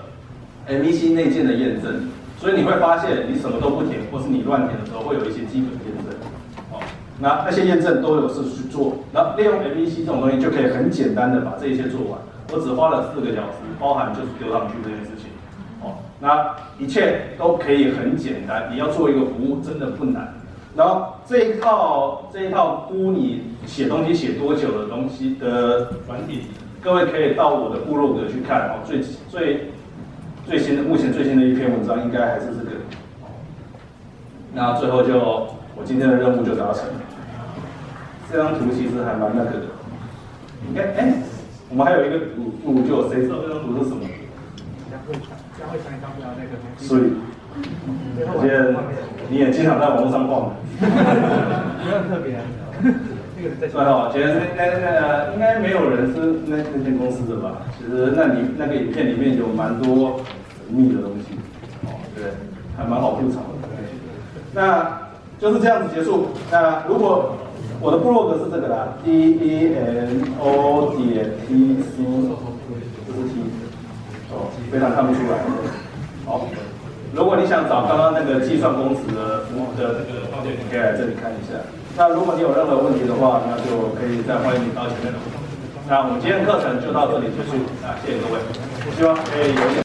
M V C 内建的验证，所以你会发现你什么都不填，或是你乱填的时候会有一些基本验证，哦，那那些验证都有事去做，然后利用 M V C 这种东西就可以很简单的把这一切做完，我只花了四个小时，包含就是丢上去这件事情，哦，那一切都可以很简单，你要做一个服务真的不难。然后这一套这一套估你写东西写多久的东西的软体，各位可以到我的部落格去看哦。最最最新的目前最新的一篇文章应该还是这个。那最后就我今天的任务就达成了。这张图其实还蛮那个的。你看，哎，我们还有一个图图，就谁知道这张图是什么？ 将会传，将会传到不了那个东西。 所以。而且你也经常在网络上逛， 没有特别，那个在。 对哦，觉得那那个应该没有人是那那间公司的吧？其实那你那个影片里面有蛮多神秘的东西，哦，对，还蛮好入场的。那就是这样子结束。那如果我的部落格是这个啦 ，D E N O 点 T C， 这是 T， 哦，非常看不出来。好。如果你想找刚刚那个计算公式的服务的这个方便，你可以来这里看一下。那如果你有任何问题的话，那就可以再欢迎你到前面来。 那我们今天的课程就到这里结束，那谢谢各位，希望可以有一点。